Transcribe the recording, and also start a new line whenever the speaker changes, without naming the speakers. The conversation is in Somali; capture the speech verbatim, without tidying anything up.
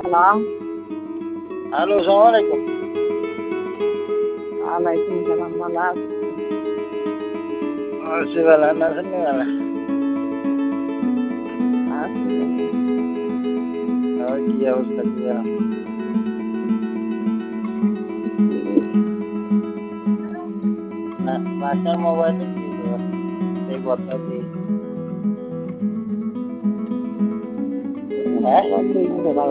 Halo.
Halo, assalamualaikum.
Waalaikumsalam malam.
Masih wala nasa ni wala.
Asli.
Oh, kiya ustaz kiya. Na, nasa mobile ni kiya. Say what I did. Eh?
Asli.